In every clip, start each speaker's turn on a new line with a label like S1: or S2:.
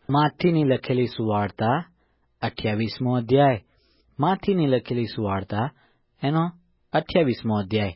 S1: માથીની લખેલી સુવાર્તા 28મો અધ્યાય. માથીની લખેલી સુવાર્તા એનો 28મો અધ્યાય.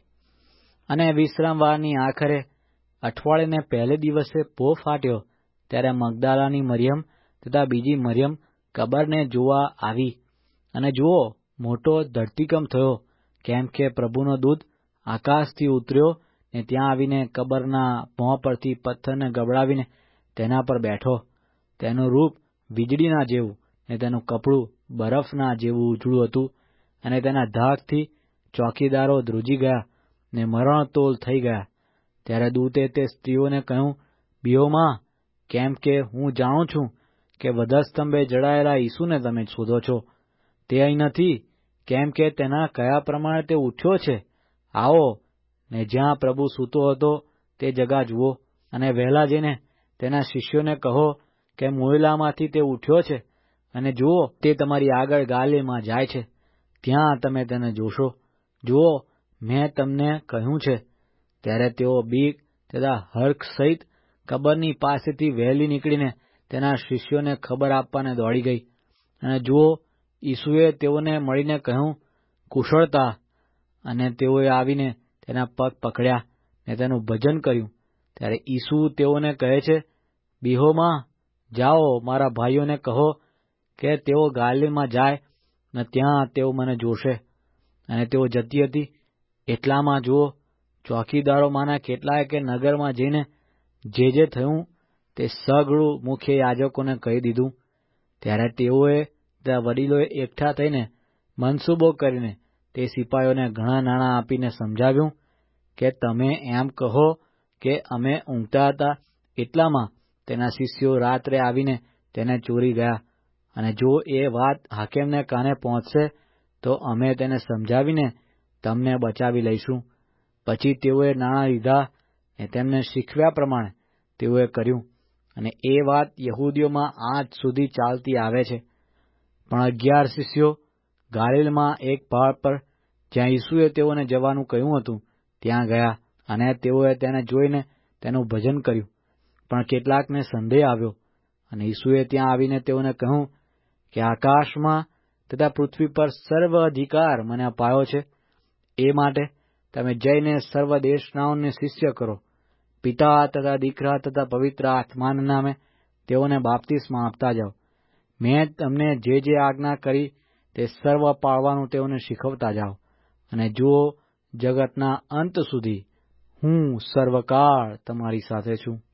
S1: અને વિશ્રામવારની આખરે અઠવાડિયાને પહેલે દિવસે પો ફાટ્યો ત્યારે મગદાલાની મરિયમ તથા બીજી મરિયમ કબરને જોવા આવી. અને જુઓ, મોટો ધરતીકંપ થયો, કેમ કે પ્રભુનો દૂત આકાશથી ઉતર્યો ને ત્યાં આવીને કબરના ભોં પરથી પથ્થરને ગબડાવીને તેના પર બેઠો. તેનું રૂપ વીજળીના જેવું ને તેનું કપડું બરફના જેવું ઉજળું હતું. અને તેના ધાકથી ચોકીદારો ધ્રુજી ગયા ને મરણતોલ થઈ ગયા. ત્યારે દૂતે તે સ્ત્રીઓને કહ્યું, બીઓમાં, કેમ કે હું જાણું છું કે વધસ્તંભે જડાયેલા ઈસુને તમે શોધો છો. તે અહીં નથી, કેમ કે તેના કયા પ્રમાણે તે ઉઠ્યો છે. આવો ને જ્યાં પ્રભુ સૂતો હતો તે જગા જુઓ, અને વહેલા જઈને તેના શિષ્યોને કહો કે મોયેલામાંથી તે ઉઠ્યો છે, અને જુઓ, તે તમારી આગળ ગાલિલમાં જાય છે. ત્યાં તમે તેને જોશો. જુઓ, મેં તમને કહ્યું છે. ત્યારે તેઓ બીક તથા હર્ષ સહિત કબરની પાસેથી વહેલી નીકળીને તેના શિષ્યોને ખબર આપવાને દોડી ગઈ. અને જુઓ, ઈસુએ તેઓને મળીને કહ્યું, કુશળતા. અને તેઓએ આવીને તેના પગ પકડ્યા ને તેનું ભજન કર્યું. ત્યારે ઈસુ તેઓને કહે છે, બીહોમાં, જાઓ, મારા ભાઈઓને કહો કે તેઓ ગાલિલમાં જાય ને ત્યાં તેઓ મને જોશે. અને તેઓ જતી હતી. એટલામાં જુઓ, ચોકીદારોમાંના કેટલાય કે નગરમાં જઈને જે થયું તે સઘળું મુખ્ય યાજકોને કહી દીધું. ત્યારે તેઓએ તથા વડીલોએ એકઠા થઈને મનસૂબો કરીને તે સિપાઈઓને ઘણા નાણાં આપીને સમજાવ્યું કે તમે એમ કહો કે અમે ઊંઘતા હતા. એટલામાં તેના શિષ્યો રાત્રે આવીને તેને ચોરી ગયા. અને જો એ વાત હાકેમને કાને પહોંચશે તો અમે તેને સમજાવીને તમને બચાવી લઈશું. પછી તેઓએ નાણાં લીધા ને તેમને શીખવ્યા પ્રમાણે તેઓએ કર્યું. અને એ વાત યહૂદીઓમાં આજ સુધી ચાલતી આવે છે. પણ 11 શિષ્યો ગાલિલમાં એક પહાડ પર, જ્યાં ઈસુએ તેઓને જવાનું કહ્યું હતું, ત્યાં ગયા. અને તેઓએ તેને જોઈને તેનું ભજન કર્યું. પણ કેટલાકને સંદેહ આવ્યો. અને ઈસુએ ત્યાં આવીને તેઓને કહ્યું કે આકાશમાં તથા પૃથ્વી પર સર્વ અધિકાર મને અપાયો છે. એ માટે તમે જઈને સર્વ દેશનાઓને શિષ્ય કરો, પિતા તથા દીકરા તથા પવિત્ર આત્માના નામે તેઓને બાપ્તિસ્મા આપતા જાઓ. મેં તમને જે આજ્ઞા કરી તે સર્વ પાળવાનું તેઓને શીખવતા જાઓ. અને જુઓ, જગતના અંત સુધી હું સર્વકાળ તમારી સાથે છું.